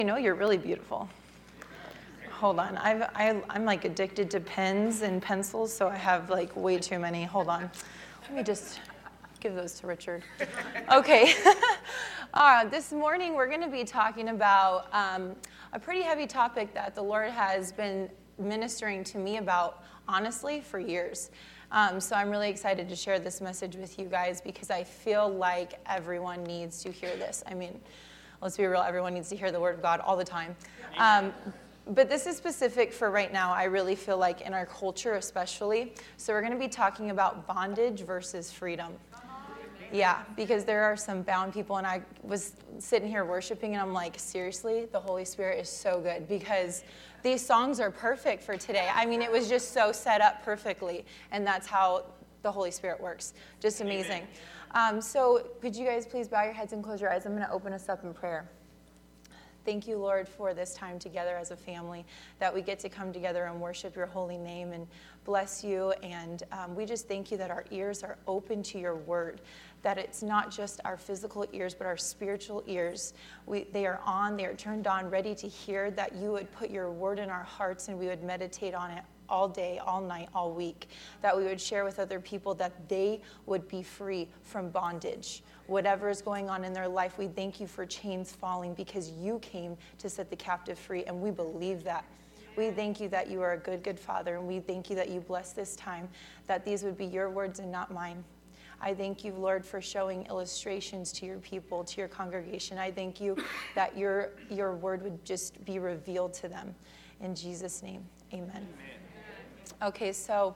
You know you're really beautiful. Hold on. I'm like addicted to pens and pencils, so I have like way too many. Hold on. Let me just give those to Richard. Okay. This morning we're going to be talking about a pretty heavy topic that the Lord has been ministering to me about, honestly, for years. So I'm really excited to share this message with you guys because I feel like everyone needs to hear this. I mean, let's be real, everyone needs to hear the word of God all the time. But this is specific for right now, I really feel like, in our culture especially. So we're going to be talking about bondage versus freedom. Yeah, because there are some bound people, and I was sitting here worshiping, and I'm like, seriously, the Holy Spirit is so good, because these songs are perfect for today. I mean, it was just so set up perfectly, and that's how the Holy Spirit works. Just amazing. So could you guys please bow your heads and close your eyes? I'm going to open us up in prayer. Thank you, Lord, for this time together as a family, that we get to come together and worship your holy name and bless you. And we just thank you that our ears are open to your word, that it's not just our physical ears, but our spiritual ears. They are turned on, ready to hear, that you would put your word in our hearts and we would meditate on it all day, all night, all week, that we would share with other people that they would be free from bondage. Whatever is going on in their life, we thank you for chains falling, because you came to set the captive free, and we believe that. We thank you that you are a good, good Father, and we thank you that you bless this time, that these would be your words and not mine. I thank you, Lord, for showing illustrations to your people, to your congregation. I thank you that your word would just be revealed to them. In Jesus' name, amen. Okay, so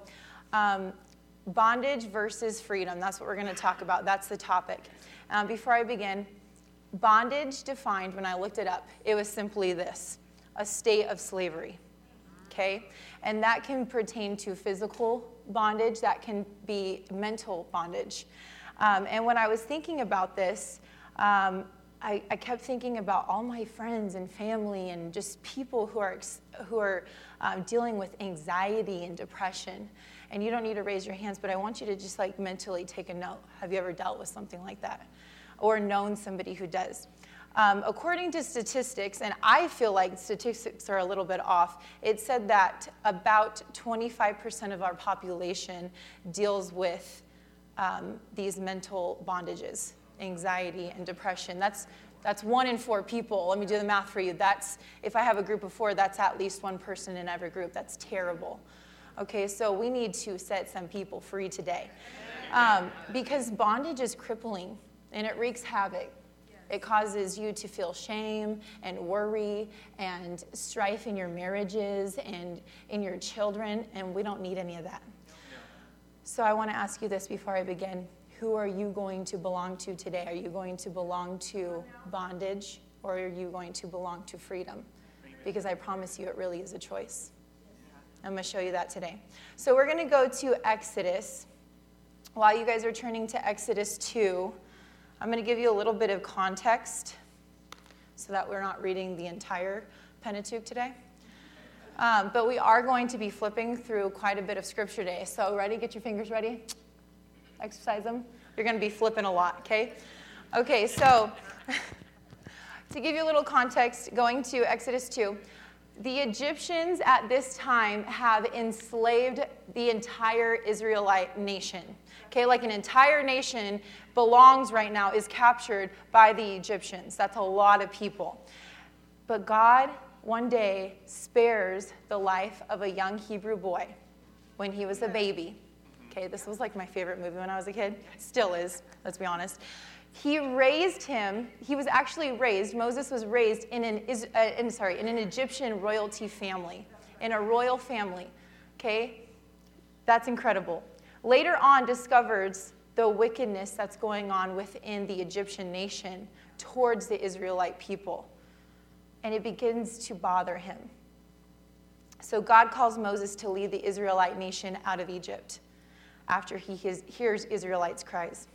bondage versus freedom. That's what we're going to talk about. That's the topic. Before I begin, bondage defined, when I looked it up, it was simply this: a state of slavery. Okay? And that can pertain to physical bondage. That can be mental bondage. And when I was thinking about this, I kept thinking about all my friends and family and just people who are dealing with anxiety and depression. And you don't need to raise your hands, but I want you to just like mentally take a note. Have you ever dealt with something like that? Or known somebody who does? According to statistics, and I feel like statistics are a little bit off, it said that about 25% of our population deals with these mental bondages, anxiety and depression. That's 1 in 4 people. Let me do the math for you. That's, if I have a group of 4, that's at least one person in every group. That's terrible. Okay, so we need to set some people free today. Because bondage is crippling, and it wreaks havoc. It causes you to feel shame and worry and strife in your marriages and in your children, and we don't need any of that. So I want to ask you this before I begin. Who are you going to belong to today? Are you going to belong to bondage, or are you going to belong to freedom? Because I promise you it really is a choice. I'm going to show you that today. So we're going to go to Exodus. While you guys are turning to Exodus 2, I'm going to give you a little bit of context so that we're not reading the entire Pentateuch today. But we are going to be flipping through quite a bit of scripture today. So ready? Get your fingers ready. Exercise them. You're going to be flipping a lot, okay? Okay, so to give you a little context, going to Exodus 2, the Egyptians at this time have enslaved the entire Israelite nation. Okay, like an entire nation belongs right now, is captured by the Egyptians. That's a lot of people. But God, one day, spares the life of a young Hebrew boy when he was a baby. Okay, this was like my favorite movie when I was a kid. Still is, let's be honest. He raised him. He was actually raised. Moses was raised in an Egyptian royalty family, in a royal family. Okay, that's incredible. Later on, discovers the wickedness that's going on within the Egyptian nation towards the Israelite people, and it begins to bother him. So God calls Moses to lead the Israelite nation out of Egypt after he hears the Israelites' cries.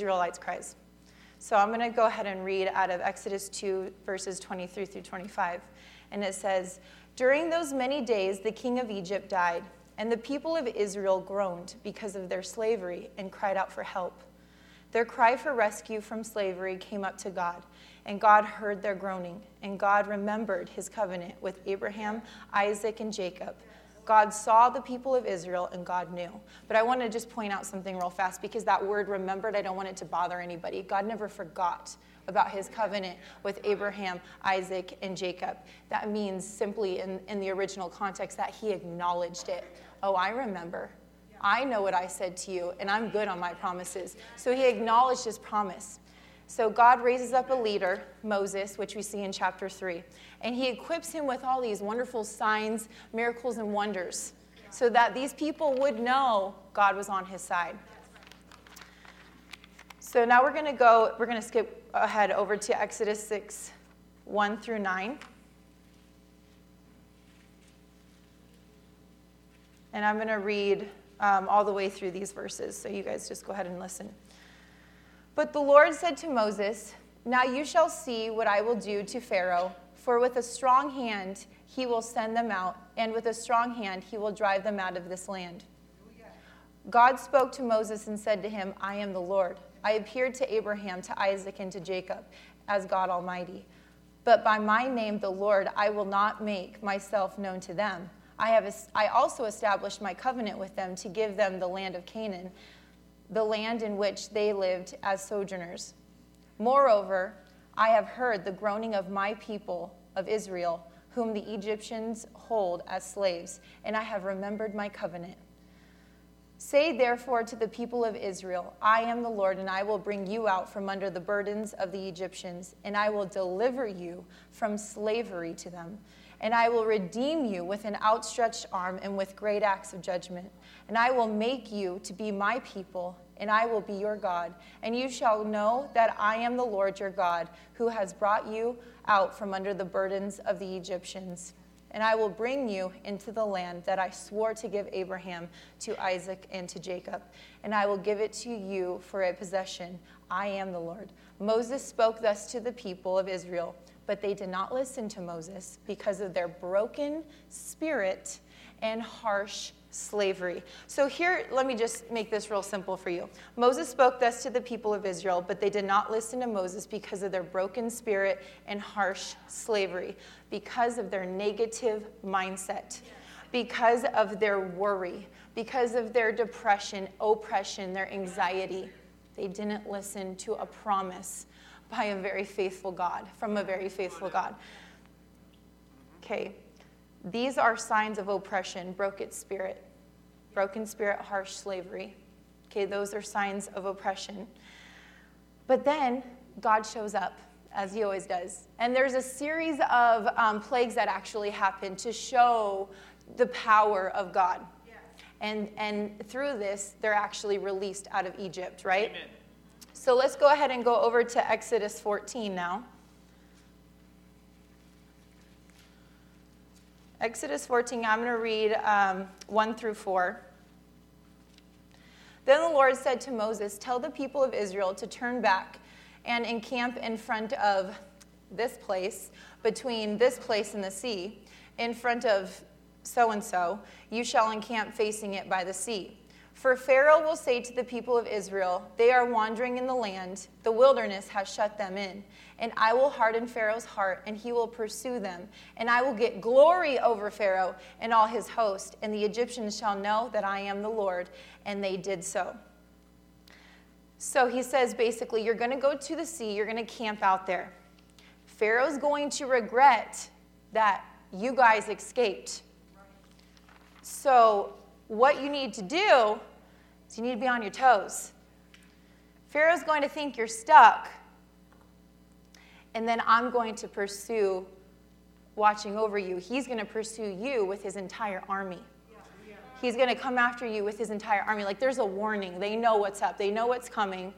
So I'm going to go ahead and read out of Exodus 2, verses 23 through 25. And it says, "During those many days, the king of Egypt died, and the people of Israel groaned because of their slavery and cried out for help. Their cry for rescue from slavery came up to God, and God heard their groaning, and God remembered his covenant with Abraham, Isaac, and Jacob. God saw the people of Israel, and God knew. But I want to just point out something real fast, because that word remembered, I don't want it to bother anybody. God never forgot about his covenant with Abraham, Isaac, and Jacob. That means simply in the original context that he acknowledged it. Oh, I remember. I know what I said to you, and I'm good on my promises. So he acknowledged his promise. So God raises up a leader, Moses, which we see in chapter 3. And he equips him with all these wonderful signs, miracles, and wonders so that these people would know God was on his side. So now we're going to skip ahead over to Exodus 6, 1 through 9. And I'm going to read all the way through these verses, so you guys just go ahead and listen. But the Lord said to Moses, "Now you shall see what I will do to Pharaoh, for with a strong hand he will send them out, and with a strong hand he will drive them out of this land." God spoke to Moses and said to him, "I am the Lord. I appeared to Abraham, to Isaac, and to Jacob as God Almighty. But by my name, the Lord, I will not make myself known to them. I also established my covenant with them to give them the land of Canaan, the land in which they lived as sojourners. Moreover, I have heard the groaning of my people of Israel, whom the Egyptians hold as slaves, and I have remembered my covenant. Say therefore to the people of Israel, I am the Lord, and I will bring you out from under the burdens of the Egyptians, and I will deliver you from slavery to them. And I will redeem you with an outstretched arm and with great acts of judgment. And I will make you to be my people, and I will be your God. And you shall know that I am the Lord your God, who has brought you out from under the burdens of the Egyptians. And I will bring you into the land that I swore to give Abraham, to Isaac, and to Jacob. And I will give it to you for a possession. I am the Lord." Moses spoke thus to the people of Israel, but they did not listen to Moses because of their broken spirit and harsh slavery. So here, let me just make this real simple for you. Moses spoke thus to the people of Israel, but they did not listen to Moses because of their broken spirit and harsh slavery, because of their negative mindset, because of their worry, because of their depression, oppression, their anxiety. They didn't listen to a promise by a very faithful God, from a very faithful God. Okay. These are signs of oppression, broken spirit, harsh slavery. Okay, those are signs of oppression. But then God shows up, as he always does. And there's a series of plagues that actually happen to show the power of God. Yeah. And through this, they're actually released out of Egypt, right? Amen. So let's go ahead and go over to Exodus 14 now. Exodus 14, I'm going to read 1 through 4. Then the Lord said to Moses, "Tell the people of Israel to turn back and encamp in front of this place, between this place and the sea, in front of so-and-so. You shall encamp facing it by the sea. For Pharaoh will say to the people of Israel, they are wandering in the land, the wilderness has shut them in. And I will harden Pharaoh's heart, and he will pursue them. And I will get glory over Pharaoh and all his host, and the Egyptians shall know that I am the Lord." And they did so. So he says, basically, you're going to go to the sea, you're going to camp out there. Pharaoh's going to regret that you guys escaped. So what you need to do is you need to be on your toes. Pharaoh's going to think you're stuck, and then I'm going to pursue watching over you. He's going to pursue you with his entire army. He's going to come after you with his entire army. Like, there's a warning. They know what's up. They know what's coming.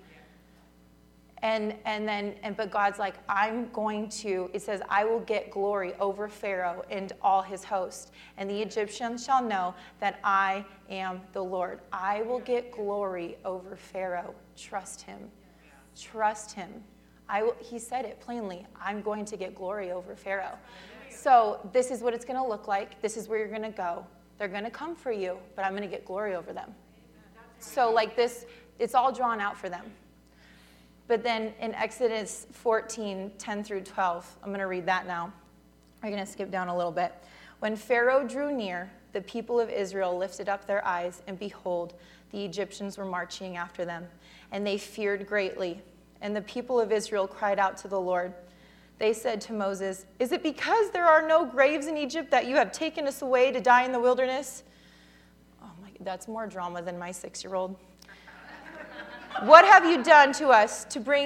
But God's like, it says, I will get glory over Pharaoh and all his host. And the Egyptians shall know that I am the Lord. I will get glory over Pharaoh. Trust him. Trust him. He said it plainly. I'm going to get glory over Pharaoh. So this is what it's going to look like. This is where you're going to go. They're going to come for you, but I'm going to get glory over them. So like this, it's all drawn out for them. But then in Exodus 14, 10 through 12, I'm going to read that now. We're going to skip down a little bit. When Pharaoh drew near, the people of Israel lifted up their eyes, and behold, the Egyptians were marching after them, and they feared greatly. And the people of Israel cried out to the Lord. They said to Moses, "Is it because there are no graves in Egypt that you have taken us away to die in the wilderness?" Oh my, that's more drama than my 6-year-old. "What have you done to us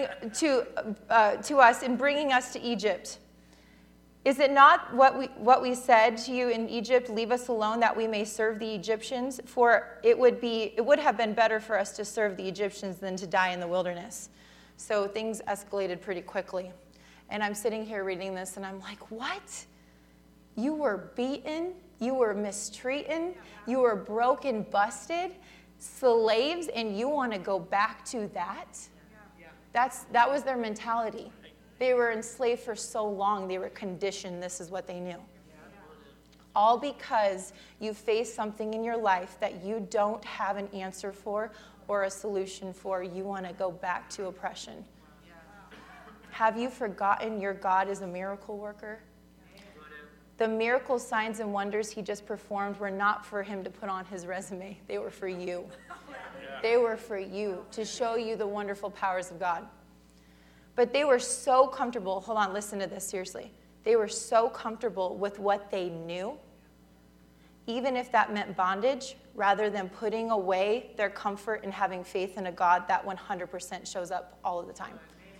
to us in bringing us to Egypt? Is it not what we said to you in Egypt, 'Leave us alone that we may serve the Egyptians'? For it would have been better for us to serve the Egyptians than to die in the wilderness." So things escalated pretty quickly. And I'm sitting here reading this, and I'm like, what? You were beaten, you were mistreated, you were broken, busted, slaves, and you want to go back to that? That was their mentality. They were enslaved for so long, they were conditioned, this is what they knew. All because you face something in your life that you don't have an answer for or a solution for. You want to go back to oppression. Have you forgotten your God is a miracle worker? The miracle signs and wonders he just performed were not for him to put on his resume. They were for you. They were for you, to show you the wonderful powers of God. But they were so comfortable. Hold on, listen to this seriously. They were so comfortable with what they knew, even if that meant bondage, rather than putting away their comfort and having faith in a God that 100% shows up all of the time.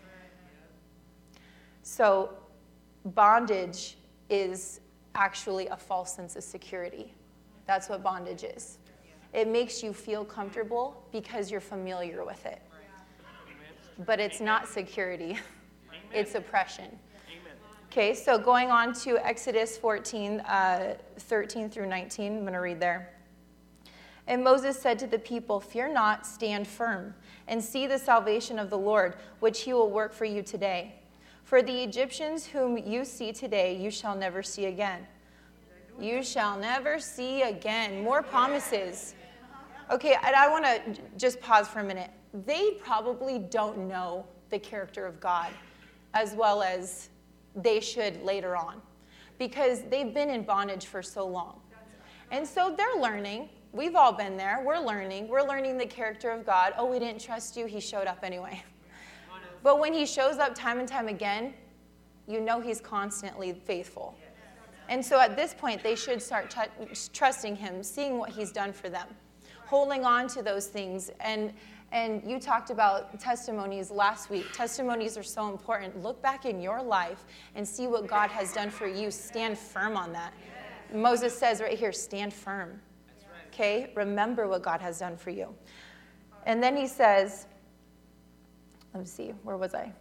So bondage is actually a false sense of security. That's what bondage is. It makes you feel comfortable because you're familiar with it. But it's not security. It's oppression. Okay, so going on to Exodus 14, 13 through 19, I'm going to read there. "And Moses said to the people, 'Fear not, stand firm, and see the salvation of the Lord, which he will work for you today. For the Egyptians whom you see today, you shall never see again.'" You shall never see again. More promises. Okay, and I want to just pause for a minute. They probably don't know the character of God as well as they should later on, because they've been in bondage for so long. And so they're learning. We've all been there. We're learning. We're learning the character of God. Oh, we didn't trust you. He showed up anyway. But when he shows up time and time again, you know he's constantly faithful. And so at this point, they should start trusting him, seeing what he's done for them, holding on to those things. And you talked about testimonies last week. Testimonies are so important. Look back in your life and see what God has done for you. Stand firm on that. Moses says right here, stand firm. Okay? Remember what God has done for you. And then he says, let's see, where was I?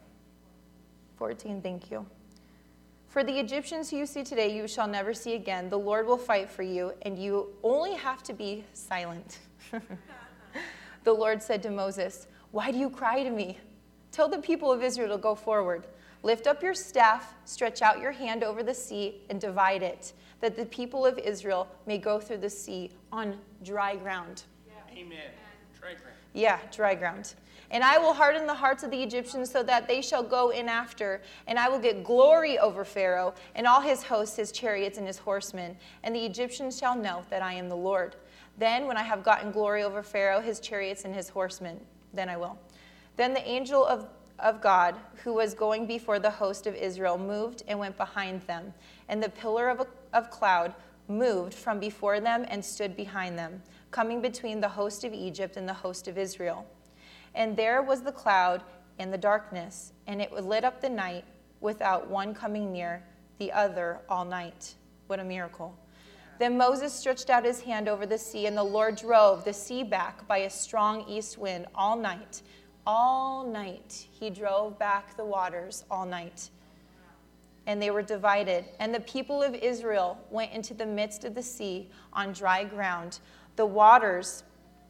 14, thank you. "For the Egyptians who you see today, you shall never see again. The Lord will fight for you, and you only have to be silent." The Lord said to Moses, "Why do you cry to me? Tell the people of Israel to go forward. Lift up your staff, stretch out your hand over the sea, and divide it, that the people of Israel may go through the sea on dry ground." Amen. Dry ground. Yeah, dry ground. "And I will harden the hearts of the Egyptians so that they shall go in after, and I will get glory over Pharaoh and all his hosts, his chariots, and his horsemen. And the Egyptians shall know that I am the Lord. Then when I have gotten glory over Pharaoh, his chariots, and his horsemen, then I will." Then the angel of God, who was going before the host of Israel, moved and went behind them. And the pillar of cloud moved from before them and stood behind them, coming between the host of Egypt and the host of Israel. And there was the cloud and the darkness, and it lit up the night without one coming near the other all night. What a miracle. Then Moses stretched out his hand over the sea, and the Lord drove the sea back by a strong east wind all night. All night he drove back the waters all night. And they were divided. And the people of Israel went into the midst of the sea on dry ground, the waters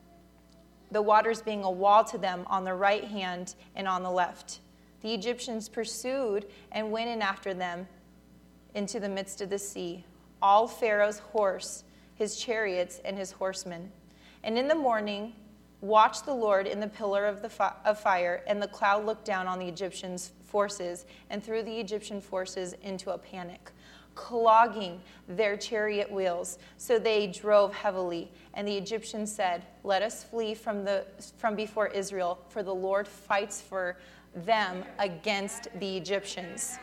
being a wall to them on the right hand and on the left. The Egyptians pursued and went in after them into the midst of the sea, all Pharaoh's horse, his chariots, and his horsemen. And in the morning, watched the Lord in the pillar of fire, and the cloud looked down on the Egyptian forces and threw the Egyptian forces into a panic, clogging their chariot wheels. So they drove heavily. And the Egyptians said, "Let us flee from before Israel, for the Lord fights for them against the Egyptians."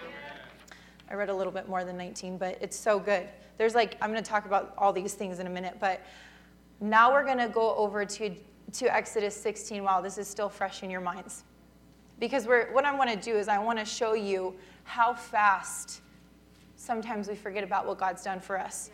I read a little bit more than 19, but it's so good. I'm going to talk about all these things in a minute, but now we're going to go over to Exodus 16 while this is still fresh in your minds. Because what I want to do is I want to show you how fast sometimes we forget about what God's done for us.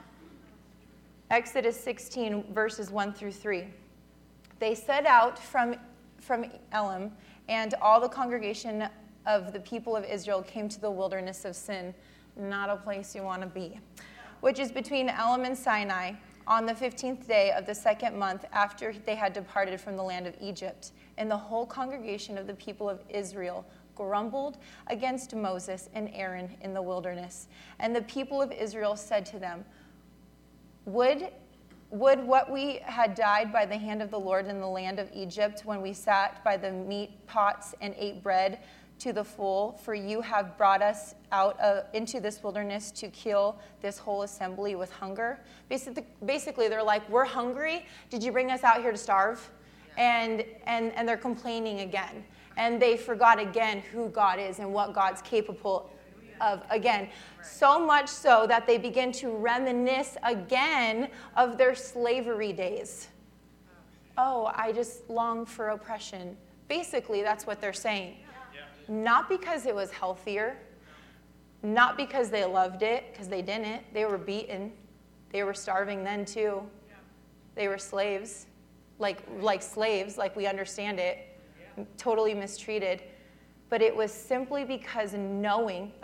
Exodus 16, verses 1 through 3. They set out from Elim, and all the congregation of the people of Israel came to the wilderness of Sin, not a place you want to be, which is between Elim and Sinai, on the 15th day of the second month after they had departed from the land of Egypt. And the whole congregation of the people of Israel grumbled against Moses and Aaron in the wilderness. And the people of Israel said to them, Would what we had died by the hand of the Lord in the land of Egypt, when we sat by the meat pots and ate bread to the full, for you have brought us out into this wilderness to kill this whole assembly with hunger. Basically, they're like, we're hungry. Did you bring us out here to starve? And they're complaining again. And they forgot again who God is and what God's capable of again. So much so that they begin to reminisce again of their slavery days. Oh, I just long for oppression. Basically, that's what they're saying. Not because it was healthier, not because they loved it, because they didn't. They were beaten. They were starving then too. They were slaves, like slaves, like we understand it, totally mistreated. But it was simply because knowing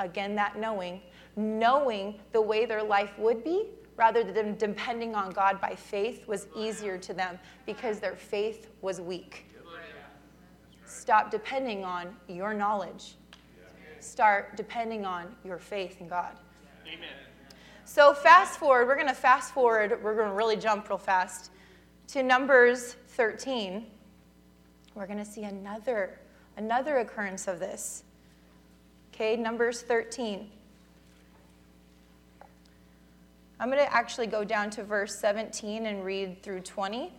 the way their life would be, rather than depending on God by faith, was easier to them because their faith was weak. Stop depending on your knowledge. Start depending on your faith in God. Amen. So fast forward. We're going to really jump real fast to Numbers 13. We're going to see another occurrence of this. Okay, Numbers 13. I'm going to actually go down to verse 17 and read through 20.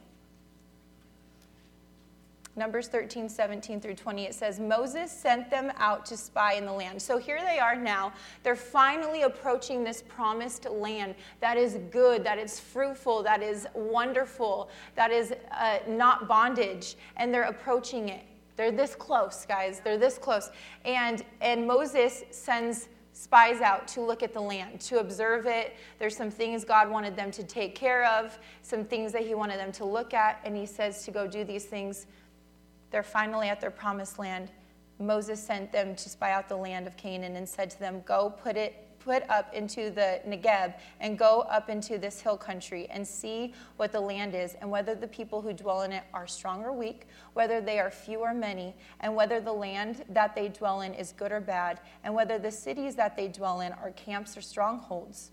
Numbers 13, 17 through 20, it says, Moses sent them out to spy in the land. So here they are now. They're finally approaching this promised land that is good, that is fruitful, that is wonderful, that is not bondage. And they're approaching it. They're this close, guys. They're this close. And Moses sends spies out to look at the land, to observe it. There's some things God wanted them to take care of, some things that he wanted them to look at, and he says to go do these things. They're finally at their promised land. Moses sent them to spy out the land of Canaan and said to them, go put up into the Negeb and go up into this hill country and see what the land is, and whether the people who dwell in it are strong or weak, whether they are few or many, and whether the land that they dwell in is good or bad, and whether the cities that they dwell in are camps or strongholds.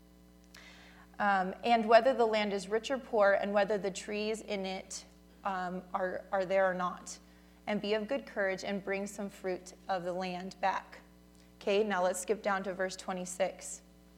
And whether the land is rich or poor, and whether the trees in it are there or not. And be of good courage and bring some fruit of the land back. Okay, now let's skip down to verse 26.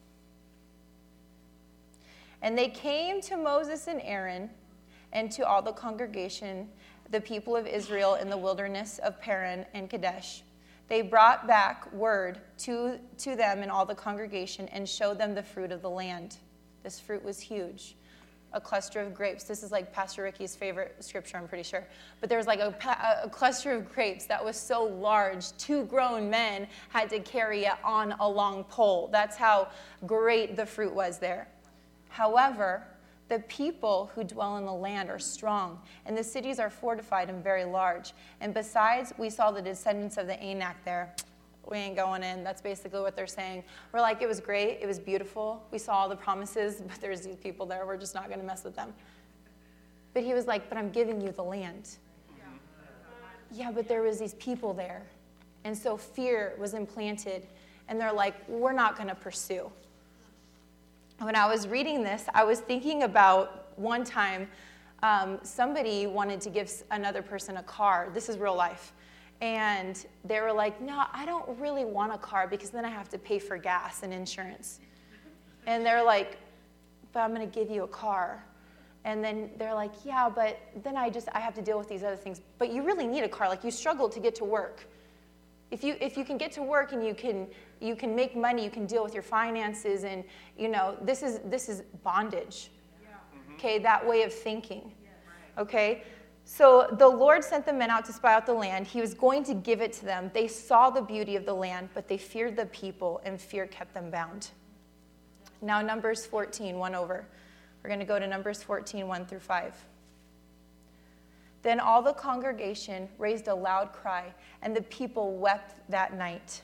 And they came to Moses and Aaron and to all the congregation, the people of Israel, in the wilderness of Paran and Kadesh. They brought back word to them and all the congregation and showed them the fruit of the land. This fruit was huge. A cluster of grapes. This is like Pastor Ricky's favorite scripture, I'm pretty sure. But there was like a cluster of grapes that was so large, 2 grown men had to carry it on a long pole. That's how great the fruit was there. However, the people who dwell in the land are strong, and the cities are fortified and very large. And besides, we saw the descendants of the Anak there. We ain't going in. That's basically what they're saying. We're like, it was great. It was beautiful. We saw all the promises, but there's these people there. We're just not going to mess with them. But he was like, but I'm giving you the land. Yeah, but there was these people there. And so fear was implanted. And they're like, we're not going to pursue. When I was reading this, I was thinking about one time somebody wanted to give another person a car. This is real life. And they were like, no, I don't really want a car because then I have to pay for gas and insurance. And they're like, but I'm going to give you a car. And then they're like, yeah, but then I have to deal with these other things. But you really need a car. Like, you struggle to get to work. If you can get to work and you can make money, you can deal with your finances, and this is bondage. Okay, that way of thinking. Okay, so the Lord sent the men out to spy out the land. He was going to give it to them. They saw the beauty of the land, but they feared the people, and fear kept them bound. Now Numbers 14, one over. We're going to go to Numbers 14, 1 through 5. Then all the congregation raised a loud cry, and the people wept that night.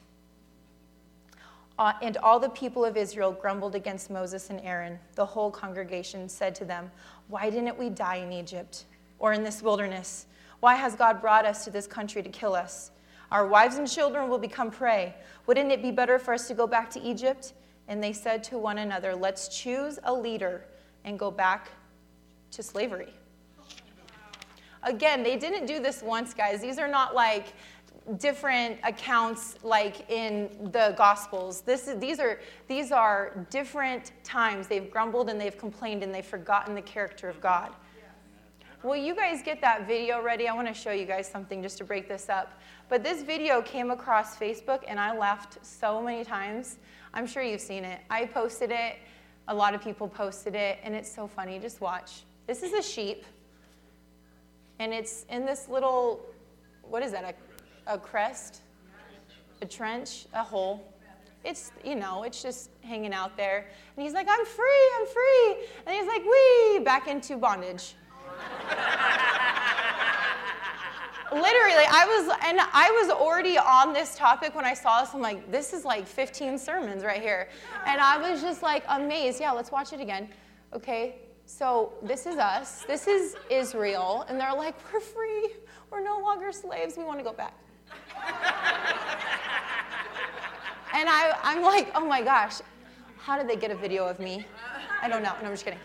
And all the people of Israel grumbled against Moses and Aaron. The whole congregation said to them, why didn't we die in Egypt or in this wilderness? Why has God brought us to this country to kill us? Our wives and children will become prey. Wouldn't it be better for us to go back to Egypt? And they said to one another, let's choose a leader and go back to slavery. Again, they didn't do this once, guys. These are not like different accounts like in the Gospels. These are different times. They've grumbled and they've complained and they've forgotten the character of God. Will you guys get that video ready? I want to show you guys something just to break this up. But this video came across Facebook and I laughed so many times. I'm sure you've seen it. I posted it. A lot of people posted it, and it's so funny. Just watch. This is a sheep. And it's in this little, what is that, a crest? A trench? A hole? It's, it's just hanging out there. And he's like, I'm free. And he's like, wee, back into bondage. Literally, I was already on this topic when I saw this. I'm like, this is like 15 sermons right here. And I was just like amazed. Yeah, let's watch it again. Okay. So this is us. This is Israel. And they're like, we're free. We're no longer slaves. We want to go back. And I'm like, oh my gosh, how did they get a video of me? I don't know. No, I'm just kidding.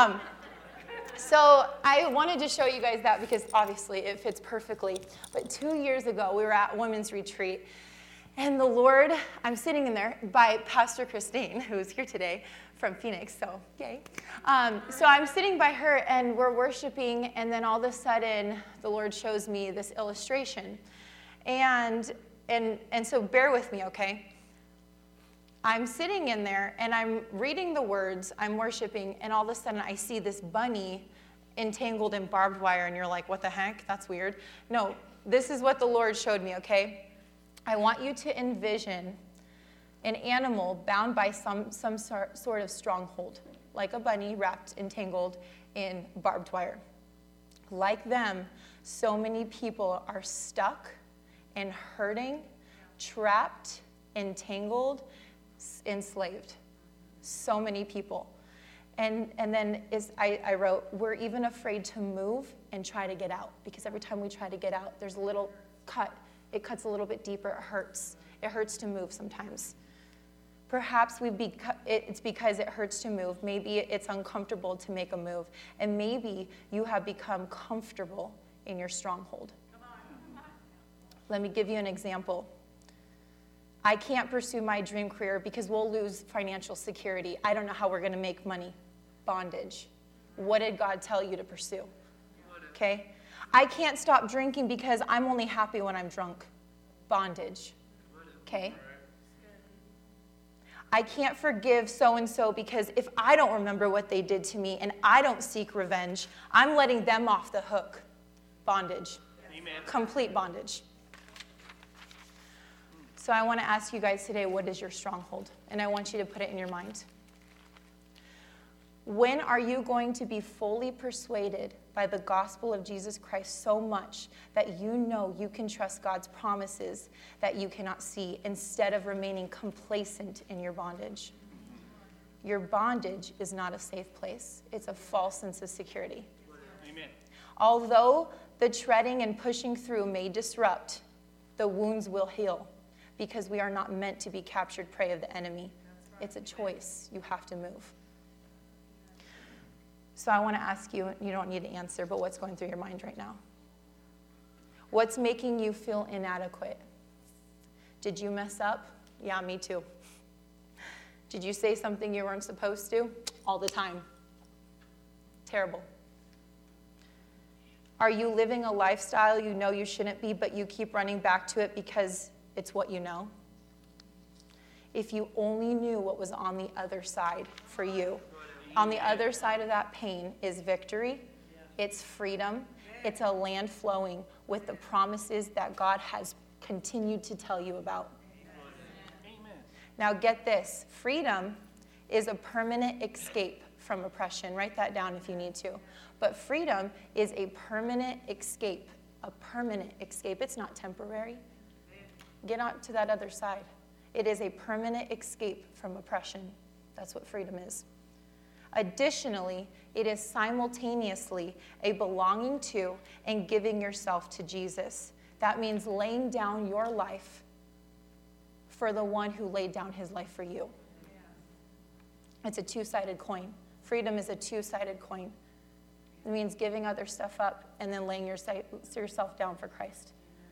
So I wanted to show you guys that because obviously it fits perfectly. But 2 years ago, we were at women's retreat. And the Lord, I'm sitting in there by Pastor Christine, who's here today from Phoenix, so yay. So I'm sitting by her, and we're worshiping, and then all of a sudden, the Lord shows me this illustration. And so bear with me, okay? I'm sitting in there, and I'm reading the words, I'm worshiping, and all of a sudden, I see this bunny entangled in barbed wire, and you're like, what the heck? That's weird. No, this is what the Lord showed me, okay? I want you to envision an animal bound by some sort of stronghold, like a bunny wrapped, entangled in barbed wire. Like them, so many people are stuck and hurting, trapped, entangled, enslaved. So many people. And then I wrote, we're even afraid to move and try to get out, because every time we try to get out, there's a little cut. It cuts a little bit deeper. It hurts. It hurts to move sometimes. Perhaps it's because it hurts to move. Maybe it's uncomfortable to make a move. And maybe you have become comfortable in your stronghold. Let me give you an example. I can't pursue my dream career because we'll lose financial security. I don't know how we're going to make money. Bondage. What did God tell you to pursue? Okay? I can't stop drinking because I'm only happy when I'm drunk. Bondage. Okay? I can't forgive so-and-so because if I don't remember what they did to me and I don't seek revenge, I'm letting them off the hook. Bondage. Amen. Complete bondage. So I want to ask you guys today, what is your stronghold? And I want you to put it in your mind. When are you going to be fully persuaded by the gospel of Jesus Christ so much that you know you can trust God's promises that you cannot see instead of remaining complacent in your bondage? Your bondage is not a safe place. It's a false sense of security. Amen. Although the treading and pushing through may disrupt, the wounds will heal because we are not meant to be captured prey of the enemy. It's a choice. You have to move. So I want to ask you, you don't need to answer, but what's going through your mind right now? What's making you feel inadequate? Did you mess up? Yeah, me too. Did you say something you weren't supposed to? All the time. Terrible. Are you living a lifestyle you know you shouldn't be, but you keep running back to it because it's what you know? If you only knew what was on the other side for you. On the other side of that pain is victory, it's freedom, it's a land flowing with the promises that God has continued to tell you about. Amen. Now get this, freedom is a permanent escape from oppression. Write that down if you need to. But freedom is a permanent escape, a permanent escape. It's not temporary. Get on to that other side. It is a permanent escape from oppression. That's what freedom is. Additionally, it is simultaneously a belonging to and giving yourself to Jesus. That means laying down your life for the one who laid down his life for you. It's a two-sided coin. Freedom is a two-sided coin. It means giving other stuff up and then laying yourself down for Christ.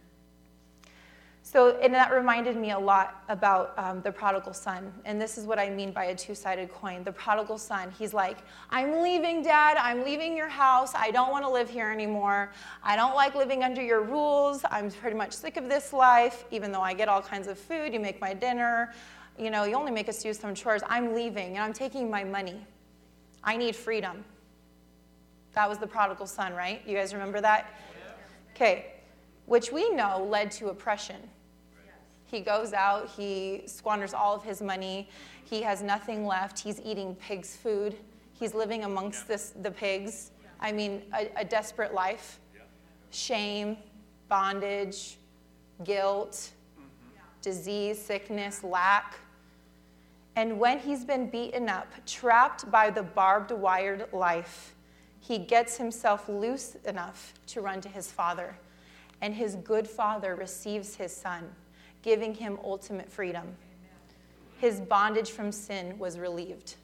So, and that reminded me a lot about the prodigal son. And this is what I mean by a two-sided coin. The prodigal son, he's like, I'm leaving, Dad. I'm leaving your house. I don't want to live here anymore. I don't like living under your rules. I'm pretty much sick of this life, even though I get all kinds of food. You make my dinner. You know, you only make us do some chores. I'm leaving, and I'm taking my money. I need freedom. That was the prodigal son, right? You guys remember that? Okay. Which we know led to oppression. He goes out, he squanders all of his money, he has nothing left, he's eating pigs' food, he's living amongst the pigs. I mean, a desperate life. Shame, bondage, guilt, disease, sickness, lack. And when he's been beaten up, trapped by the barbed wired life, he gets himself loose enough to run to his father. And his good father receives his son, giving him ultimate freedom. His bondage from sin was relieved.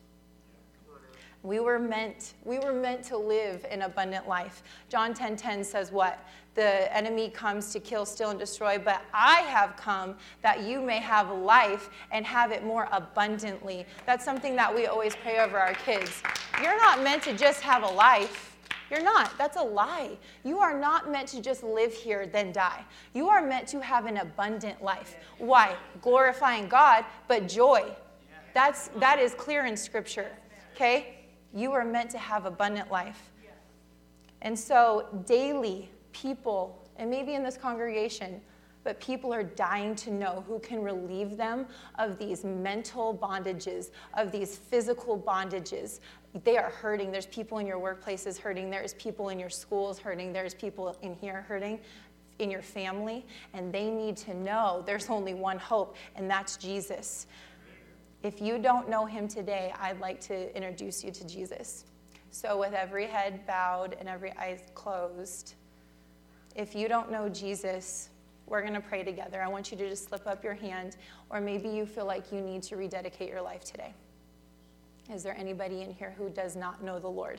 We were meant to live an abundant life. John 10:10 says what? The enemy comes to kill, steal, and destroy, but I have come that you may have life and have it more abundantly. That's something that we always pray over our kids. You're not meant to just have a life. You're not. That's a lie. You are not meant to just live here, then die. You are meant to have an abundant life. Why? Glorifying God, but joy. That is clear in Scripture. Okay? You are meant to have abundant life. And so daily, people, and maybe in this congregation, but people are dying to know who can relieve them of these mental bondages, of these physical bondages. They are hurting. There's people in your workplaces hurting. There's people in your schools hurting. There's people in here hurting, in your family. And they need to know there's only one hope, and that's Jesus. If you don't know him today, I'd like to introduce you to Jesus. So with every head bowed and every eye closed, if you don't know Jesus, we're going to pray together. I want you to just slip up your hand, or maybe you feel like you need to rededicate your life today. Is there anybody in here who does not know the Lord?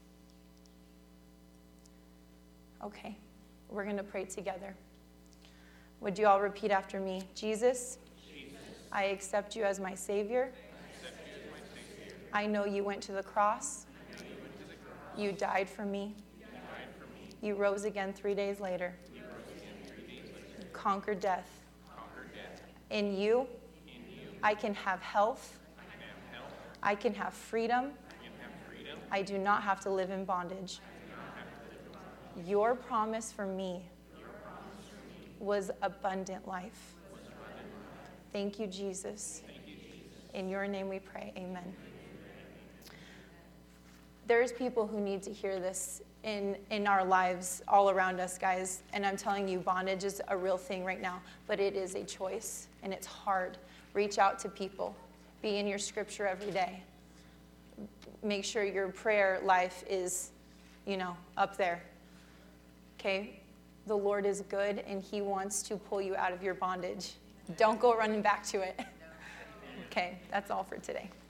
Okay, we're going to pray together. Would you all repeat after me? Jesus, I accept you as my Savior. I know you went to the cross. You died for me. You rose again 3 days later. You conquered death. In you, I can have health. I can have freedom. I do not have to live in bondage. Your promise for me was abundant life. Thank you, Jesus. In your name we pray. Amen. There's people who need to hear this in our lives all around us, guys. And I'm telling you, bondage is a real thing right now, but it is a choice, and it's hard. Reach out to people. Be in your scripture every day. Make sure your prayer life is, up there. Okay? The Lord is good, and he wants to pull you out of your bondage. Don't go running back to it. Okay, that's all for today.